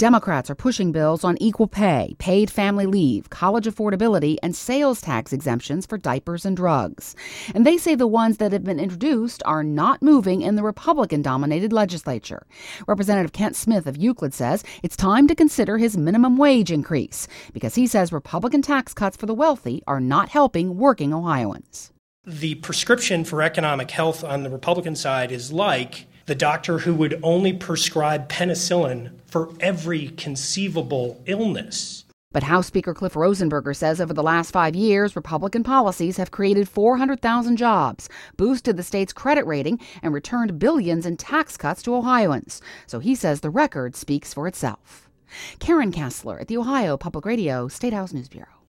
Democrats are pushing bills on equal pay, paid family leave, college affordability, and sales tax exemptions for diapers and drugs. And they say the ones that have been introduced are not moving in the Republican-dominated legislature. Representative Kent Smith of Euclid says it's time to consider his minimum wage increase because he says Republican tax cuts for the wealthy are not helping working Ohioans. The prescription for economic health on the Republican side is like the doctor who would only prescribe penicillin for every conceivable illness. But House Speaker Cliff Rosenberger says over the last 5 years, Republican policies have created 400,000 jobs, boosted the state's credit rating, and returned billions in tax cuts to Ohioans. So he says the record speaks for itself. Karen Kessler at the Ohio Public Radio State House News Bureau.